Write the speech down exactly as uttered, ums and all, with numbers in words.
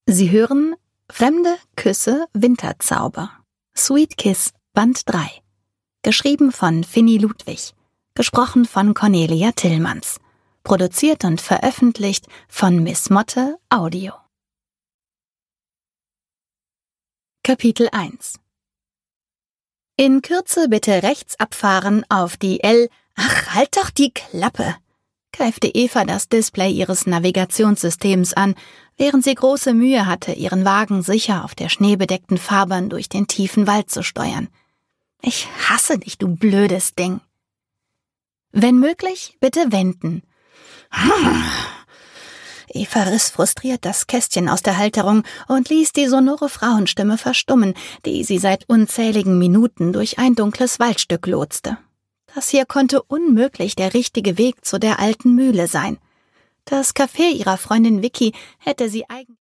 Sie hören Fremde Küsse Winterzauber. Sweet Kiss Band drei. Geschrieben von Finny Ludwig. Gesprochen von Cornelia Tillmanns. Produziert und veröffentlicht von Miss Motte Audio. Kapitel eins. In Kürze bitte rechts abfahren auf die L... Ach, halt doch die Klappe! Keifte Eva das Display ihres Navigationssystems an, während sie große Mühe hatte, ihren Wagen sicher auf der schneebedeckten Fahrbahn durch den tiefen Wald zu steuern. »Ich hasse dich, du blödes Ding!« »Wenn möglich, bitte wenden.« Eva riss frustriert das Kästchen aus der Halterung und ließ die sonore Frauenstimme verstummen, die sie seit unzähligen Minuten durch ein dunkles Waldstück lotste. Das hier konnte unmöglich der richtige Weg zu der alten Mühle sein. Das Café ihrer Freundin Vicky hätte sie eigentlich